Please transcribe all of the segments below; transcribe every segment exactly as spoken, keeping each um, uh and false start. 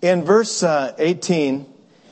In verse uh, eighteen,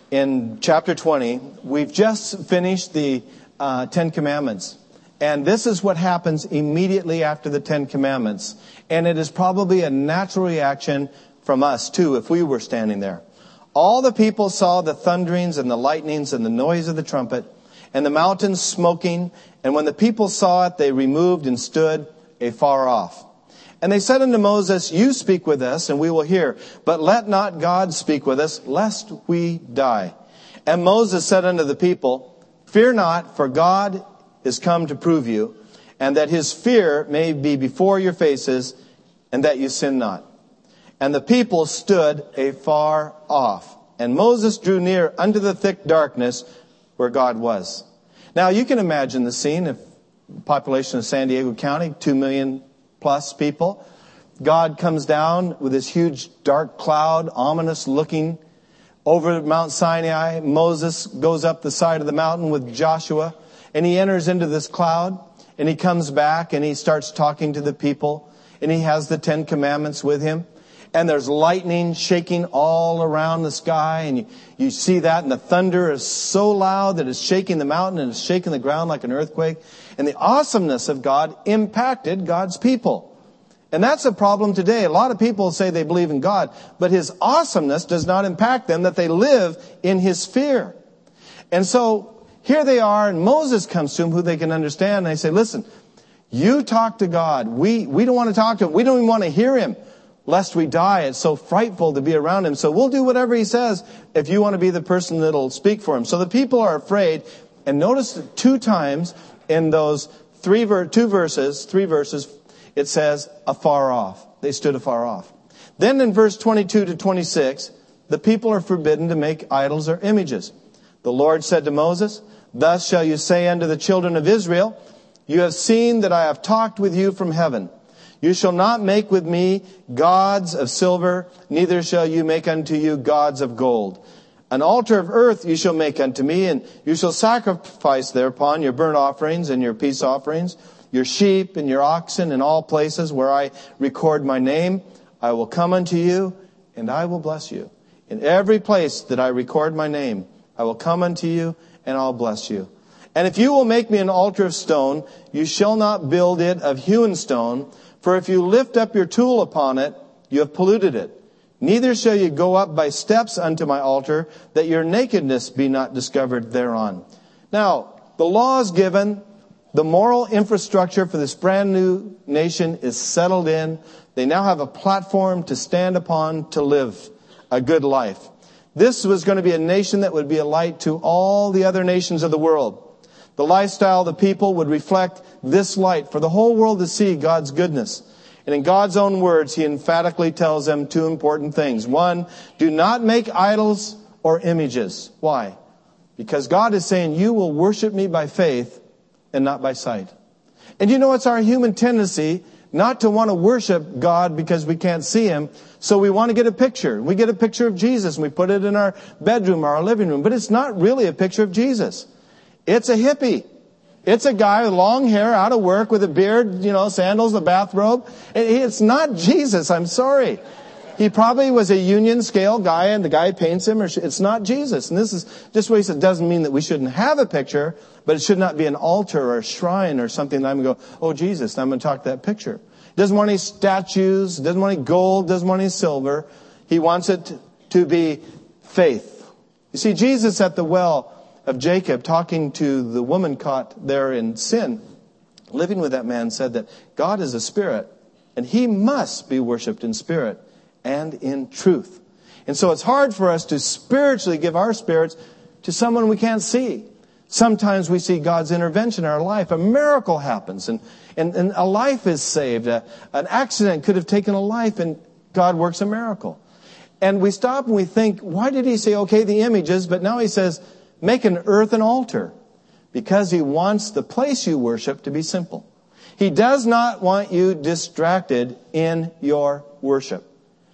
in chapter twenty, we've just finished the uh, Ten Commandments. And this is what happens immediately after the Ten Commandments. And it is probably a natural reaction from us, too, if we were standing there. All the people saw the thunderings and the lightnings and the noise of the trumpet and the mountains smoking. And when the people saw it, they removed and stood afar off. And they said unto Moses, you speak with us, and we will hear. But let not God speak with us, lest we die. And Moses said unto the people, fear not, for God is come to prove you, and that his fear may be before your faces, and that you sin not. And the people stood afar off. And Moses drew near unto the thick darkness where God was. Now you can imagine the scene. If the population of San Diego County, two million plus people. God comes down with this huge dark cloud, ominous looking, over Mount Sinai. Moses goes up the side of the mountain with Joshua, and he enters into this cloud, and he comes back, and he starts talking to the people, and he has the Ten Commandments with him. And there's lightning shaking all around the sky, and you, you see that, and the thunder is so loud that it's shaking the mountain and it's shaking the ground like an earthquake. And the awesomeness of God impacted God's people. And that's a problem today. A lot of people say they believe in God, but his awesomeness does not impact them, that they live in his fear. And so here they are, and Moses comes to them, who they can understand, and they say, listen, you talk to God. We, we don't want to talk to him. We don't even want to hear him, lest we die. It's so frightful to be around him. So we'll do whatever he says if you want to be the person that'll speak for him. So the people are afraid. And notice that two times in those three ver- two verses, three verses, it says afar off. They stood afar off. Then in verse twenty-two to twenty-six, the people are forbidden to make idols or images. The Lord said to Moses, thus shall you say unto the children of Israel, you have seen that I have talked with you from heaven. You shall not make with me gods of silver, neither shall you make unto you gods of gold. An altar of earth you shall make unto me, and you shall sacrifice thereupon your burnt offerings and your peace offerings, your sheep and your oxen in all places where I record my name. I will come unto you, and I will bless you. In every place that I record my name, I will come unto you, and I'll bless you. And if you will make me an altar of stone, you shall not build it of hewn stone, for if you lift up your tool upon it, you have polluted it. Neither shall you go up by steps unto my altar, that your nakedness be not discovered thereon. Now, the law is given. The moral infrastructure for this brand new nation is settled in. They now have a platform to stand upon to live a good life. This was going to be a nation that would be a light to all the other nations of the world. The lifestyle of the people would reflect this light for the whole world to see God's goodness. And in God's own words, he emphatically tells them two important things. One, do not make idols or images. Why? Because God is saying, you will worship me by faith and not by sight. And you know, it's our human tendency not to want to worship God because we can't see him. So we want to get a picture. We get a picture of Jesus and we put it in our bedroom or our living room. But it's not really a picture of Jesus. It's a hippie. It's a guy with long hair, out of work, with a beard, you know, sandals, a bathrobe. It's not Jesus. I'm sorry. He probably was a union scale guy, and the guy paints him. Or it's not Jesus. And this is just what he said. Doesn't mean that we shouldn't have a picture, but it should not be an altar or a shrine or something that I'm going to go, oh, Jesus, I'm going to talk that picture. He doesn't want any statues. Doesn't want any gold. Doesn't want any silver. He wants it to be faith. You see, Jesus at the well of Jacob, talking to the woman caught there in sin, living with that man, said that God is a spirit, and he must be worshipped in spirit and in truth. And so it's hard for us to spiritually give our spirits to someone we can't see. Sometimes we see God's intervention in our life. A miracle happens, and, and, and a life is saved. A, an accident could have taken a life, and God works a miracle. And we stop and we think, why did he say, okay, the images, but now he says, make an earthen altar, because he wants the place you worship to be simple. He does not want you distracted in your worship.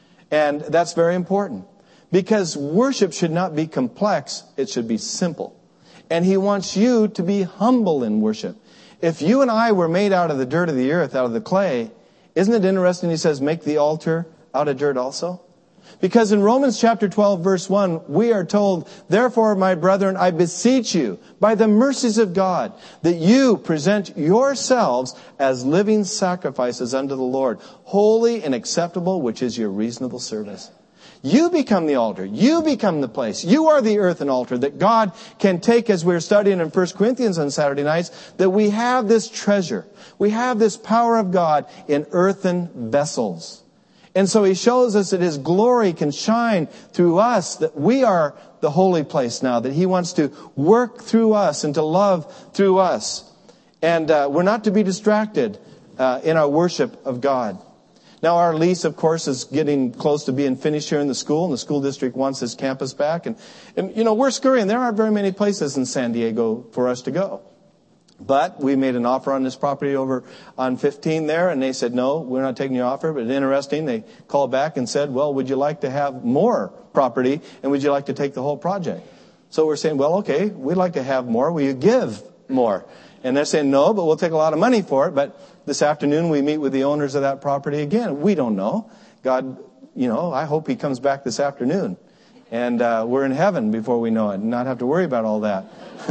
And that's very important, because worship should not be complex. It should be simple. And he wants you to be humble in worship. If you and I were made out of the dirt of the earth, out of the clay, isn't it interesting he says, make the altar out of dirt also? Because in Romans chapter twelve, verse one, we are told, therefore, my brethren, I beseech you, by the mercies of God, that you present yourselves as living sacrifices unto the Lord, holy and acceptable, which is your reasonable service. You become the altar. You become the place. You are the earthen altar that God can take, as we were studying in First Corinthians on Saturday nights, that we have this treasure. We have this power of God in earthen vessels. And so He shows us that His glory can shine through us, that we are the holy place now, that He wants to work through us and to love through us. And uh, we're not to be distracted uh, in our worship of God. Now, our lease, of course, is getting close to being finished here in the school, and the school district wants this campus back. And, and you know, we're scurrying. There aren't very many places in San Diego for us to go. But we made an offer on this property over on fifteen there, and they said, no, we're not taking your offer. But interesting, they called back and said, well, would you like to have more property, and would you like to take the whole project? So we're saying, well, okay, we'd like to have more. Will you give more? And they're saying, no, but we'll take a lot of money for it. But this afternoon we meet with the owners of that property again. We don't know. God, you know, I hope He comes back this afternoon. And uh, we're in heaven before we know it and not have to worry about all that.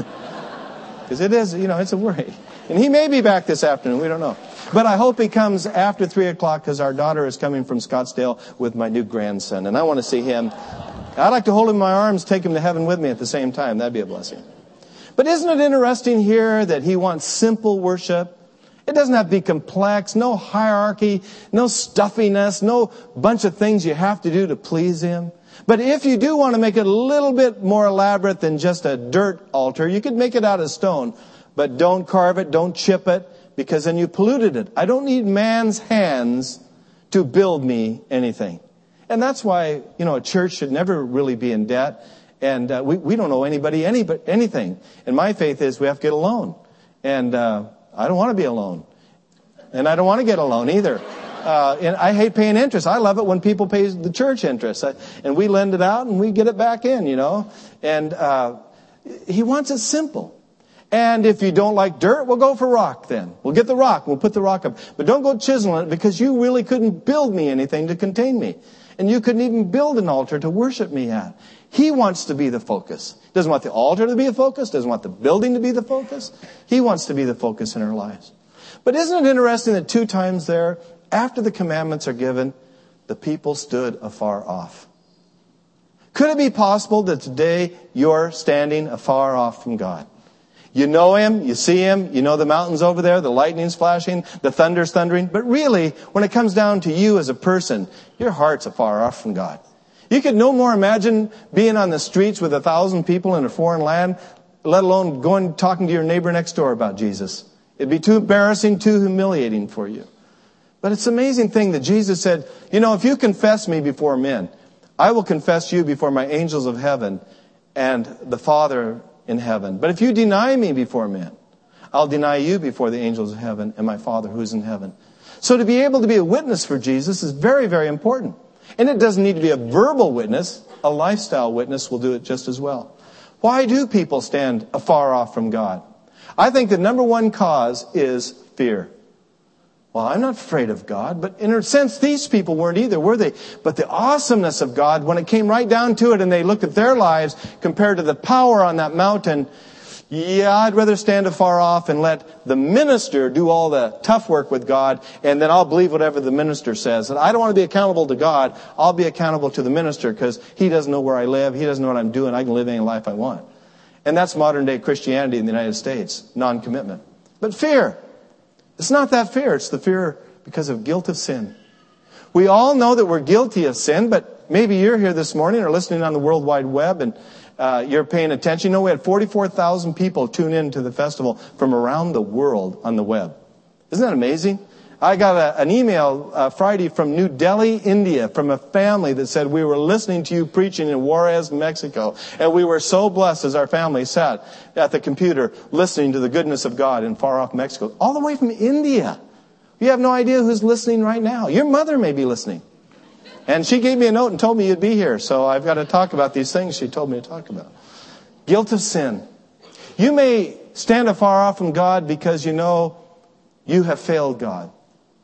Because it is, you know, it's a worry. And He may be back this afternoon. We don't know. But I hope He comes after three o'clock because our daughter is coming from Scottsdale with my new grandson. And I want to see him. I'd like to hold him in my arms, take him to heaven with me at the same time. That'd be a blessing. But isn't it interesting here that He wants simple worship? It doesn't have to be complex, no hierarchy, no stuffiness, no bunch of things you have to do to please Him. But if you do want to make it a little bit more elaborate than just a dirt altar, you could make it out of stone. But don't carve it, don't chip it, because then you polluted it. I don't need man's hands to build me anything. And that's why, you know, a church should never really be in debt. And uh, we, we don't owe anybody any, anything. And my faith is we have to get a loan. And uh, I don't want to be alone. And I don't want to get a loan either. Uh, and I hate paying interest. I love it when people pay the church interest. I, and we lend it out and we get it back in, you know. And uh, He wants it simple. And if you don't like dirt, we'll go for rock then. We'll get the rock. We'll put the rock up. But don't go chiseling it because you really couldn't build me anything to contain me. And you couldn't even build an altar to worship me at. He wants to be the focus. Doesn't want the altar to be the focus. Doesn't want the building to be the focus. He wants to be the focus in our lives. But isn't it interesting that two times there, after the commandments are given, the people stood afar off? Could it be possible that today you're standing afar off from God? You know Him, you see Him, you know the mountains over there, the lightning's flashing, the thunder's thundering. But really, when it comes down to you as a person, your heart's afar off from God. You could no more imagine being on the streets with a thousand people in a foreign land, let alone going talking to your neighbor next door about Jesus. It'd be too embarrassing, too humiliating for you. But it's an amazing thing that Jesus said, you know, if you confess me before men, I will confess you before my angels of heaven and the Father in heaven. But if you deny me before men, I'll deny you before the angels of heaven and my Father who's in heaven. So to be able to be a witness for Jesus is very, very important. And it doesn't need to be a verbal witness. A lifestyle witness will do it just as well. Why do people stand afar off from God? I think the number one cause is fear. Well, I'm not afraid of God, but in a sense, these people weren't either, were they? But the awesomeness of God, when it came right down to it and they looked at their lives compared to the power on that mountain, yeah, I'd rather stand afar off and let the minister do all the tough work with God, and then I'll believe whatever the minister says. And I don't want to be accountable to God. I'll be accountable to the minister because he doesn't know where I live. He doesn't know what I'm doing. I can live any life I want. And that's modern day Christianity in the United States, non-commitment. But fear. It's not that fear. It's the fear because of guilt of sin. We all know that we're guilty of sin, but maybe you're here this morning or listening on the World Wide Web and uh, you're paying attention. You know, we had forty-four thousand people tune in to the festival from around the world on the web. Isn't that amazing? I got a, an email uh, Friday from New Delhi, India, from a family that said, we were listening to you preaching in Juarez, Mexico, and we were so blessed as our family sat at the computer listening to the goodness of God in far-off Mexico, all the way from India. You have no idea who's listening right now. Your mother may be listening. And she gave me a note and told me you'd be here, so I've got to talk about these things she told me to talk about. Guilt of sin. You may stand afar off from God because you know you have failed God.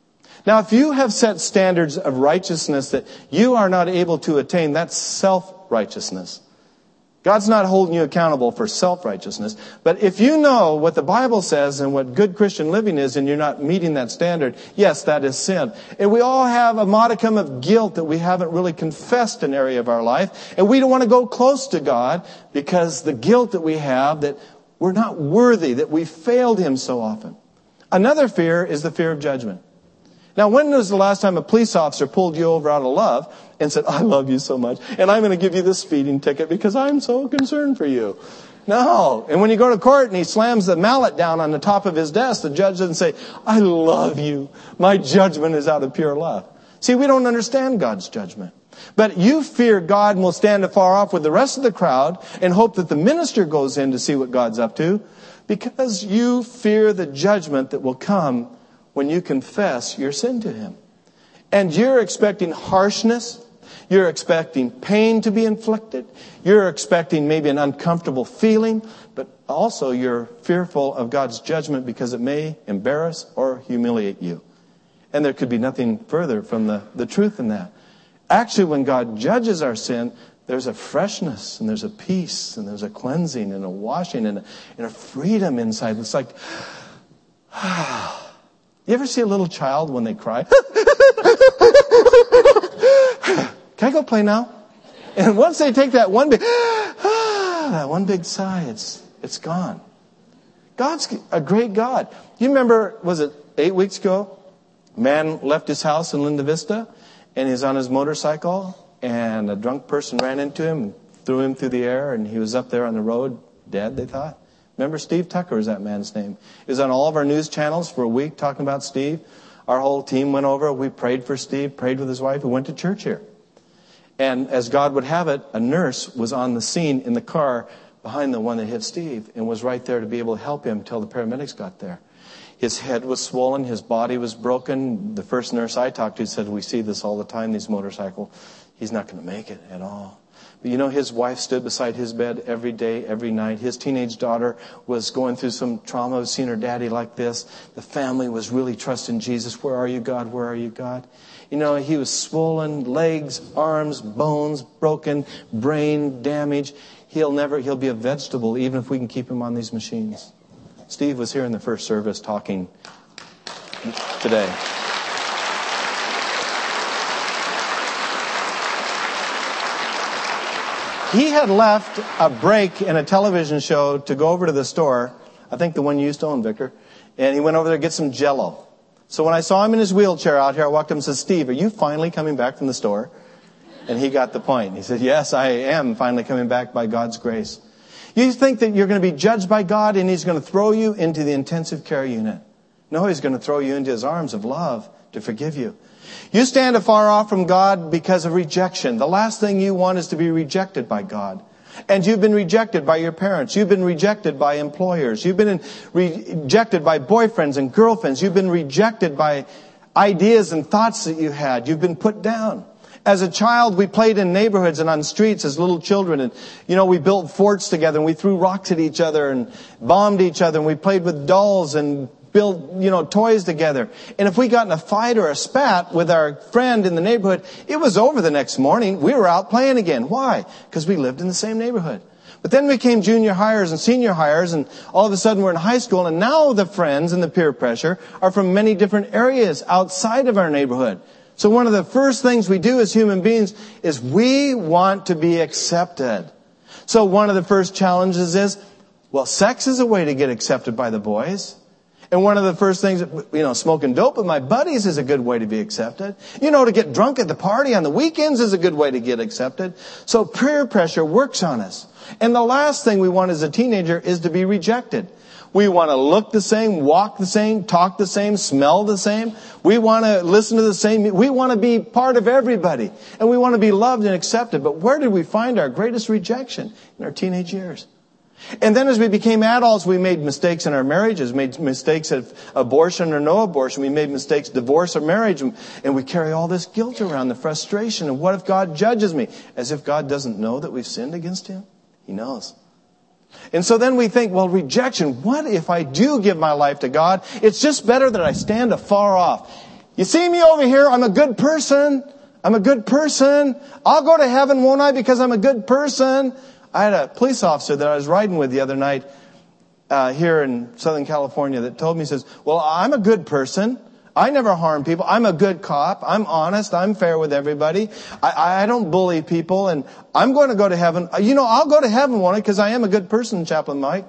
Now, if you have set standards of righteousness that you are not able to attain, that's self-righteousness. God's not holding you accountable for self-righteousness. But if you know what the Bible says and what good Christian living is and you're not meeting that standard, yes, that is sin. And we all have a modicum of guilt that we haven't really confessed an area of our life. And we don't want to go close to God because the guilt that we have that we're not worthy, that we failed Him so often. Another fear is the fear of judgment. Now, when was the last time a police officer pulled you over out of love and said, I love you so much, and I'm going to give you this speeding ticket because I'm so concerned for you? No. And when you go to court and he slams the mallet down on the top of his desk, the judge doesn't say, I love you. My judgment is out of pure love. See, we don't understand God's judgment. But you fear God and will stand afar off with the rest of the crowd and hope that the minister goes in to see what God's up to because you fear the judgment that will come when you confess your sin to Him. And you're expecting harshness. You're expecting pain to be inflicted. You're expecting maybe an uncomfortable feeling. But also you're fearful of God's judgment because it may embarrass or humiliate you. And there could be nothing further from the, the truth in that. Actually, when God judges our sin, there's a freshness and there's a peace and there's a cleansing and a washing and a, and a freedom inside. It's like, ah. You ever see a little child when they cry? Can I go play now? And once they take that one big, that one big sigh, it's it's gone. God's a great God. You remember, was it eight weeks ago? A man left his house in Linda Vista, and he's on his motorcycle, and a drunk person ran into him, and threw him through the air, and he was up there on the road, dead, they thought. Remember, Steve Tucker is that man's name. He was on all of our news channels for a week talking about Steve. Our whole team went over. We prayed for Steve, prayed with his wife, who went to church here. And as God would have it, a nurse was on the scene in the car behind the one that hit Steve and was right there to be able to help him until the paramedics got there. His head was swollen. His body was broken. The first nurse I talked to said, we see this all the time, these motorcycles. He's not going to make it at all. But you know, his wife stood beside his bed every day, every night. His teenage daughter was going through some trauma of seeing her daddy like this. The family was really trusting Jesus. Where are you, God? Where are you, God? You know, he was swollen, legs, arms, bones, broken, brain damage. He'll never, he'll be a vegetable even if we can keep him on these machines. Steve was here in the first service talking today. He had left a break in a television show to go over to the store, I think the one you used to own, Victor, and he went over there to get some Jell-O. So when I saw him in his wheelchair out here, I walked up and said, Steve, are you finally coming back from the store? And he got the point. He said, yes, I am finally coming back by God's grace. You think that you're going to be judged by God and He's going to throw you into the intensive care unit. No, He's going to throw you into His arms of love to forgive you. You stand afar off from God because of rejection. The last thing you want is to be rejected by God. And you've been rejected by your parents. You've been rejected by employers. You've been rejected by boyfriends and girlfriends. You've been rejected by ideas and thoughts that you had. You've been put down. As a child, we played in neighborhoods and on streets as little children. And, you know, we built forts together and we threw rocks at each other and bombed each other. And we played with dolls and build, you know, toys together. And if we got in a fight or a spat with our friend in the neighborhood, it was over the next morning. We were out playing again. Why? Because we lived in the same neighborhood. But then we became junior hires and senior hires, and all of a sudden we're in high school, and now the friends and the peer pressure are from many different areas outside of our neighborhood. So one of the first things we do as human beings is we want to be accepted. So one of the first challenges is, well, sex is a way to get accepted by the boys. And one of the first things, you know, smoking dope with my buddies is a good way to be accepted. You know, to get drunk at the party on the weekends is a good way to get accepted. So peer pressure works on us. And the last thing we want as a teenager is to be rejected. We want to look the same, walk the same, talk the same, smell the same. We want to listen to the same. We want to be part of everybody. And we want to be loved and accepted. But where did we find our greatest rejection? In our teenage years. And then as we became adults, we made mistakes in our marriages, made mistakes of abortion or no abortion. We made mistakes, divorce or marriage. And we carry all this guilt around, the frustration. And what if God judges me? As if God doesn't know that we've sinned against Him? He knows. And so then we think, well, rejection, what if I do give my life to God? It's just better that I stand afar off. You see me over here, I'm a good person. I'm a good person. I'll go to heaven, won't I, because I'm a good person. I had a police officer that I was riding with the other night uh, here in Southern California that told me, he says, well, I'm a good person. I never harm people. I'm a good cop. I'm honest. I'm fair with everybody. I, I don't bully people, and I'm going to go to heaven. You know, I'll go to heaven, won't I, because I am a good person, Chaplain Mike.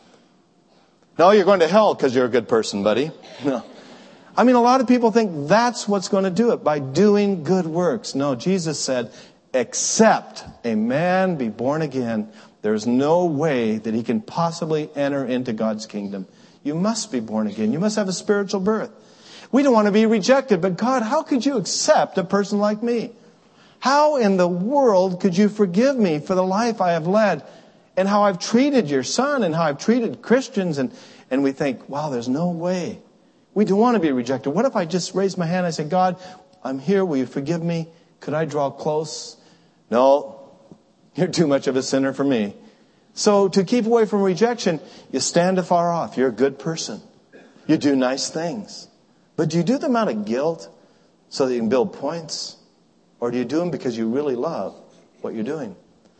No, you're going to hell because you're a good person, buddy. No. I mean, a lot of people think that's what's going to do it, by doing good works. No, Jesus said, except a man be born again, there's no way that he can possibly enter into God's kingdom. You must be born again. You must have a spiritual birth. We don't want to be rejected, but God, how could you accept a person like me? How in the world could you forgive me for the life I have led and how I've treated your son and how I've treated Christians? And, and we think, wow, there's no way. We don't want to be rejected. What if I just raised my hand and I said, God, I'm here. Will you forgive me? Could I draw close? No, you're too much of a sinner for me. So to keep away from rejection, you stand afar off. You're a good person. You do nice things. But do you do them out of guilt so that you can build points? Or do you do them because you really love what you're doing?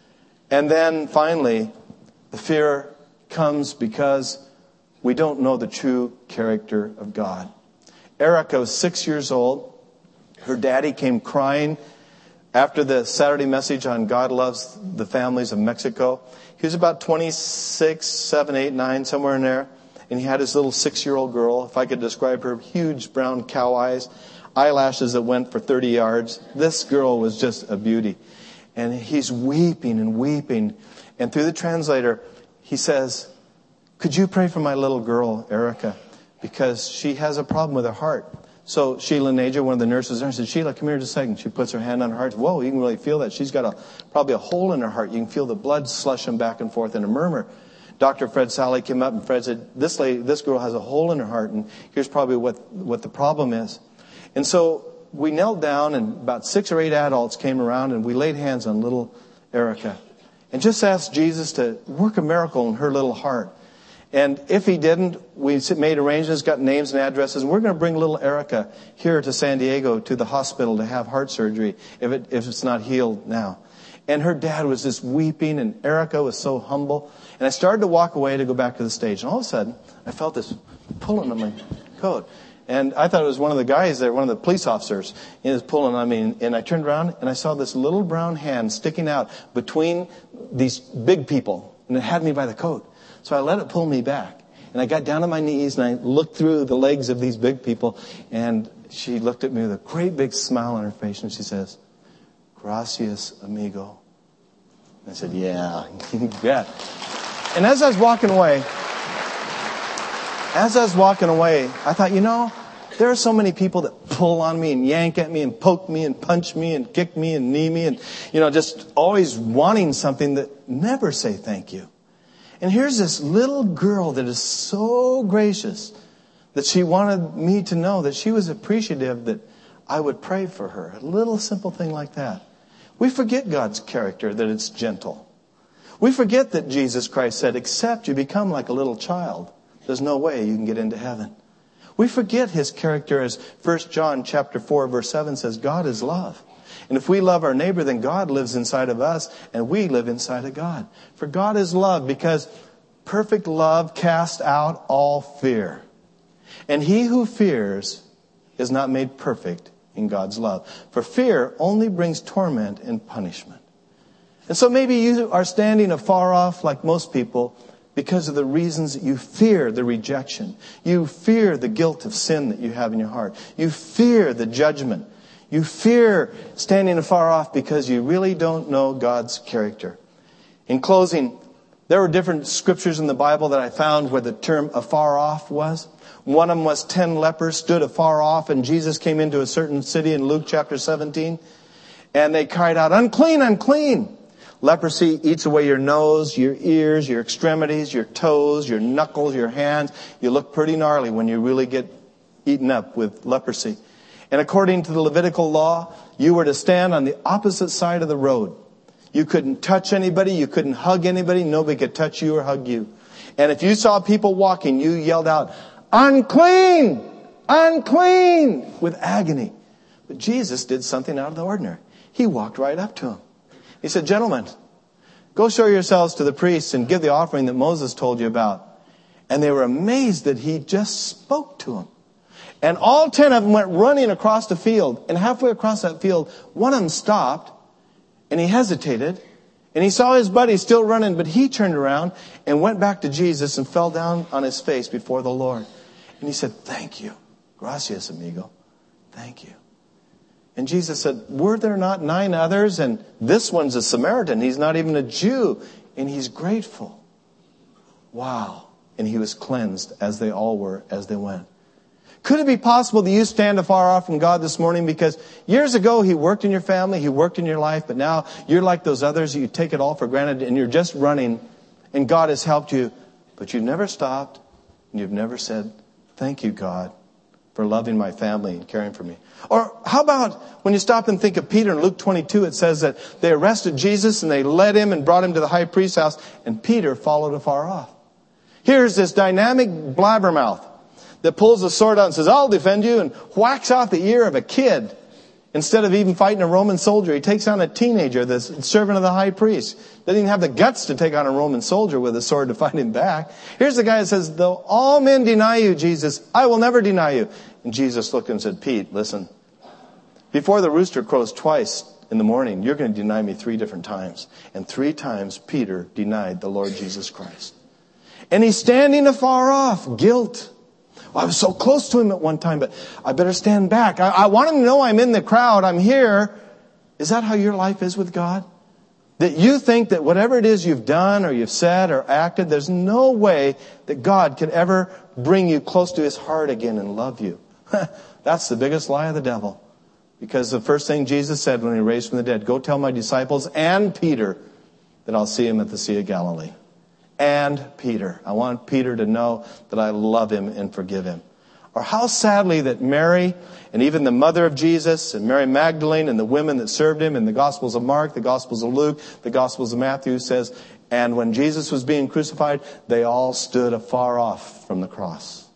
And then finally, the fear comes because we don't know the true character of God. Erica was six years old. Her daddy came crying after the Saturday message on God Loves the Families of Mexico. He was about twenty-six, seven, eight, nine, somewhere in there. And he had his little six-year-old girl. If I could describe her, huge brown cow eyes, eyelashes that went for thirty yards. This girl was just a beauty. And he's weeping and weeping. And through the translator, he says, could you pray for my little girl, Erica? Because she has a problem with her heart. So Sheila Naja, one of the nurses there, said, Sheila, come here just a second. She puts her hand on her heart. Whoa, you can really feel that. She's got a probably a hole in her heart. You can feel the blood slushing back and forth in a murmur. Doctor Fred Sally came up and Fred said, this lady, this girl has a hole in her heart, and here's probably what, what the problem is. And so we knelt down, and about six or eight adults came around, and we laid hands on little Erica and just asked Jesus to work a miracle in her little heart. And if he didn't, we made arrangements, got names and addresses, and we're going to bring little Erica here to San Diego to the hospital to have heart surgery if it, if it's not healed now. And her dad was just weeping, and Erica was so humble. And I started to walk away to go back to the stage. And all of a sudden, I felt this pulling on my coat. And I thought it was one of the guys there, one of the police officers. He was pulling on me. And I turned around, and I saw this little brown hand sticking out between these big people. And it had me by the coat. So I let it pull me back. And I got down on my knees, and I looked through the legs of these big people. And she looked at me with a great big smile on her face, and she says, Gracias, amigo. And I said, yeah, you bet. And as I was walking away, as I was walking away, I thought, you know, there are so many people that pull on me and yank at me and poke me and punch me and kick me and knee me and, you know, just always wanting something that never say thank you. And here's this little girl that is so gracious that she wanted me to know that she was appreciative that I would pray for her. A little simple thing like that. We forget God's character, that it's gentle. We forget that Jesus Christ said, except you become like a little child, there's no way you can get into heaven. We forget his character, as First John chapter four, verse seven says, God is love. And if we love our neighbor, then God lives inside of us, and we live inside of God. For God is love, because perfect love casts out all fear. And he who fears is not made perfect in God's love. For fear only brings torment and punishment. And so maybe you are standing afar off like most people because of the reasons that you fear the rejection. You fear the guilt of sin that you have in your heart. You fear the judgment. You fear standing afar off because you really don't know God's character. In closing, there were different scriptures in the Bible that I found where the term afar off was. One of them was ten lepers stood afar off, and Jesus came into a certain city in Luke chapter seventeen. And they cried out, unclean, unclean. Leprosy eats away your nose, your ears, your extremities, your toes, your knuckles, your hands. You look pretty gnarly when you really get eaten up with leprosy. And according to the Levitical law, you were to stand on the opposite side of the road. You couldn't touch anybody. You couldn't hug anybody. Nobody could touch you or hug you. And if you saw people walking, you yelled out, unclean! unclean, with agony. But Jesus did something out of the ordinary. He walked right up to him. He said, gentlemen, go show yourselves to the priests and give the offering that Moses told you about. And they were amazed that he just spoke to them. And all ten of them went running across the field. And halfway across that field, one of them stopped and he hesitated. And he saw his buddy still running, but he turned around and went back to Jesus and fell down on his face before the Lord. And he said, thank you. Gracias, amigo. Thank you. And Jesus said, were there not nine others? And this one's a Samaritan. He's not even a Jew. And he's grateful. Wow. And he was cleansed as they all were as they went. Could it be possible that you stand afar off from God this morning because years ago He worked in your family, He worked in your life, but now you're like those others, you take it all for granted and you're just running and God has helped you, but you've never stopped and you've never said, thank you, God, for loving my family and caring for me. Or how about when you stop and think of Peter in Luke twenty-two, it says that they arrested Jesus and they led him and brought him to the high priest's house and Peter followed afar off. Here's this dynamic blabbermouth that pulls a sword out and says, I'll defend you, and whacks off the ear of a kid. Instead of even fighting a Roman soldier, he takes on a teenager, the servant of the high priest. Doesn't even have the guts to take on a Roman soldier with a sword to fight him back. Here's the guy that says, though all men deny you, Jesus, I will never deny you. And Jesus looked and said, Pete, listen, before the rooster crows twice in the morning, you're going to deny me three different times. And three times Peter denied the Lord Jesus Christ. And he's standing afar off, guilt. Well, I was so close to him at one time, but I better stand back. I, I want him to know I'm in the crowd. I'm here. Is that how your life is with God? That you think that whatever it is you've done or you've said or acted, there's no way that God could ever bring you close to His heart again and love you. That's the biggest lie of the devil. Because the first thing Jesus said when He raised from the dead, go tell my disciples and Peter that I'll see him at the Sea of Galilee. And Peter. I want Peter to know that I love him and forgive him. Or how sadly that Mary and even the mother of Jesus and Mary Magdalene and the women that served him in the Gospels of Mark, the Gospels of Luke, the Gospels of Matthew says, and when Jesus was being crucified, they all stood afar off from the cross.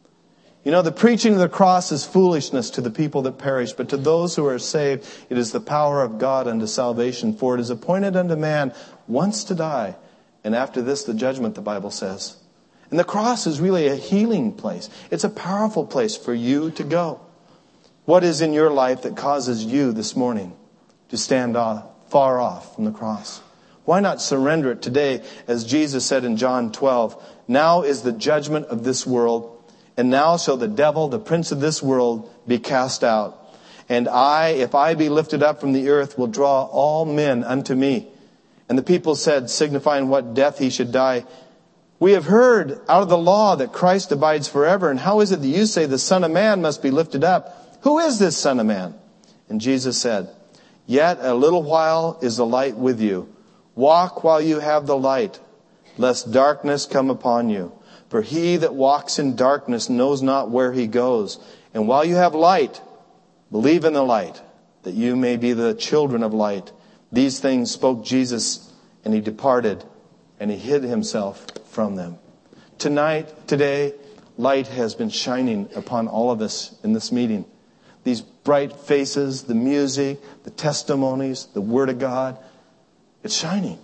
You know, the preaching of the cross is foolishness to the people that perish, but to those who are saved, it is the power of God unto salvation. For it is appointed unto man once to die, and after this, the judgment, the Bible says. And the cross is really a healing place. It's a powerful place for you to go. What is in your life that causes you this morning to stand off, far off from the cross? Why not surrender it today, as Jesus said in John twelve, now is the judgment of this world, and now shall the devil, the prince of this world, be cast out. And I, if I be lifted up from the earth, will draw all men unto me. And the people said, signifying what death he should die, we have heard out of the law that Christ abides forever. And how is it that you say the Son of Man must be lifted up? Who is this Son of Man? And Jesus said, yet a little while is the light with you. Walk while you have the light, lest darkness come upon you. For he that walks in darkness knows not where he goes. And while you have light, believe in the light, that you may be the children of light. These things spoke Jesus, and he departed, and he hid himself from them. Tonight, today, light has been shining upon all of us in this meeting. These bright faces, the music, the testimonies, the Word of God, it's shining.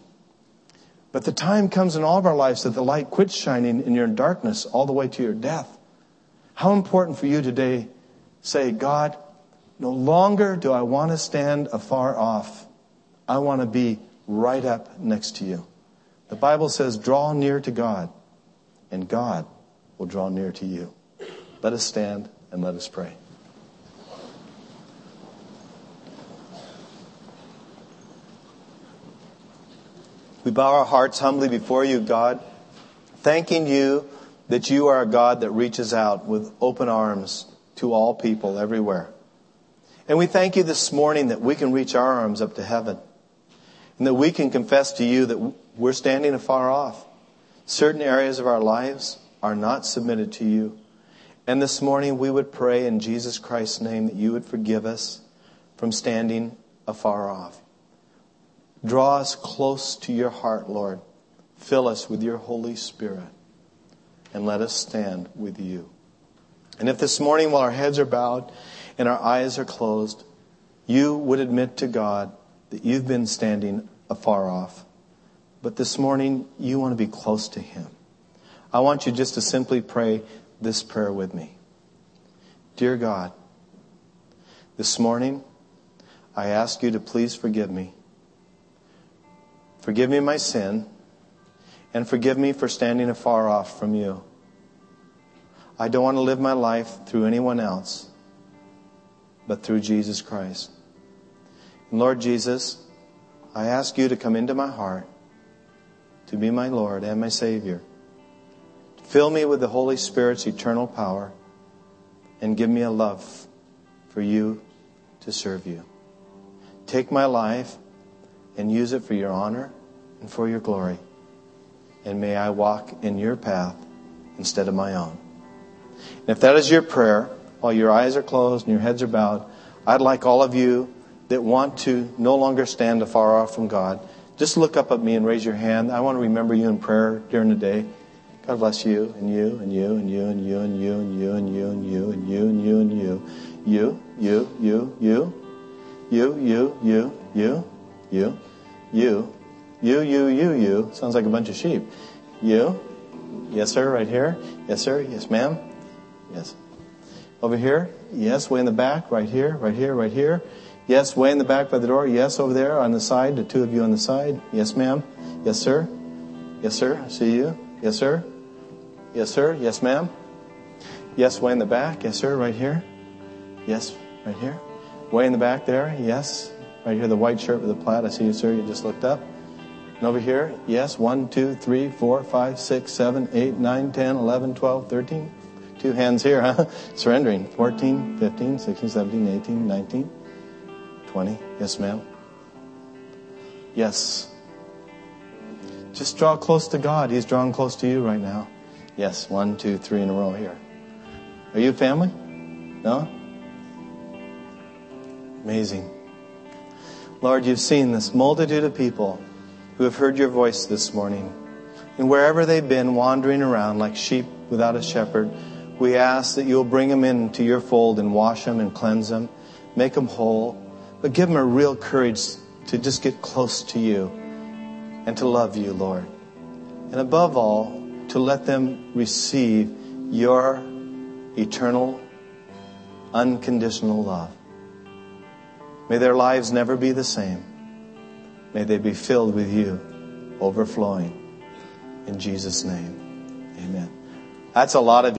But the time comes in all of our lives that the light quits shining and you're in darkness all the way to your death. How important for you today, say, God, no longer do I want to stand afar off. I want to be right up next to you. The Bible says, draw near to God, and God will draw near to you. Let us stand and let us pray. We bow our hearts humbly before you, God, thanking you that you are a God that reaches out with open arms to all people everywhere. And we thank you this morning that we can reach our arms up to heaven. And that we can confess to you that we're standing afar off. Certain areas of our lives are not submitted to you. And this morning we would pray in Jesus Christ's name that you would forgive us from standing afar off. Draw us close to your heart, Lord. Fill us with your Holy Spirit. And let us stand with you. And if this morning, while our heads are bowed and our eyes are closed, you would admit to God that you've been standing afar off, but this morning you want to be close to Him, I want you just to simply pray this prayer with me. Dear God, this morning I ask you to please forgive me. Forgive me my sin, and forgive me for standing afar off from you. I don't want to live my life through anyone else, but through Jesus Christ. And Lord Jesus, I ask you to come into my heart, to be my Lord and my Savior. Fill me with the Holy Spirit's eternal power, and give me a love for you to serve you. Take my life and use it for your honor and for your glory. And may I walk in your path instead of my own. And if that is your prayer, while your eyes are closed and your heads are bowed, I'd like all of you that want to no longer stand afar off from God, just look up at me and raise your hand. I want to remember you in prayer during the day. God bless you, and you, and you, and you, and you, and you, and you, and you, and you, and you, and you, and you, you, you, you, you, you, you, you, you, you, you, you, you, you, you. Sounds like a bunch of sheep. You, yes sir, right here. Yes sir, yes ma'am. Yes. Over here, yes, way in the back, right here, right here, right here. Yes, way in the back by the door. Yes, over there on the side, the two of you on the side. Yes ma'am. Yes sir. Yes sir, I see you. Yes sir. Yes, sir. Yes, ma'am. Yes, way in the back. Yes, sir. Right here. Yes, right here. Way in the back there. Yes. Right here, the white shirt with the plaid. I see you, sir. You just looked up. And over here. Yes. One, two, three, four, five, six, seven, eight, nine, ten, eleven, twelve, thirteen. Two hands here, huh? Surrendering. fourteen, fifteen, sixteen, seventeen, eighteen, nineteen, twenty. Yes, ma'am. Yes. Just draw close to God. He's drawing close to you right now. Yes, one, two, three in a row here. Are you family? No? Amazing. Lord, you've seen this multitude of people who have heard your voice this morning. And wherever they've been wandering around like sheep without a shepherd, we ask that you'll bring them into your fold and wash them and cleanse them, make them whole, but give them a real courage to just get close to you and to love you, Lord. And above all, to let them receive your eternal, unconditional love. May their lives never be the same. May they be filled with you, overflowing. In Jesus' name, amen. That's a lot of